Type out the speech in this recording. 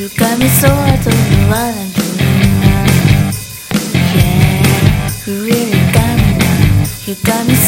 You got me so I don't know what I'm doing now. Yeah, you really got me now. You got me